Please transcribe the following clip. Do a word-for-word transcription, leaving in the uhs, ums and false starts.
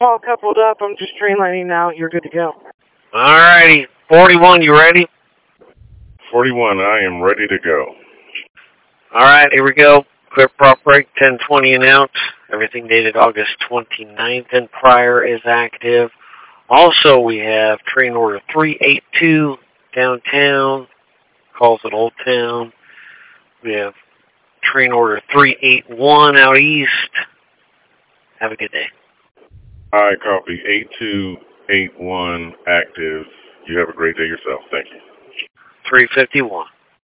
All coupled up. I'm just train lining now. You're good to go. All righty. forty-one, you ready? forty-one, I am ready to go. All right, here we go. Quick prop break, ten twenty an ounce. Everything dated August twenty-ninth and prior is active. Also, we have train order three eighty-two downtown. Calls it Old Town. We have train order three eighty-one out east. Have a good day. I copy eight two eight one active. You have a great day yourself. Thank you. three fifty-one.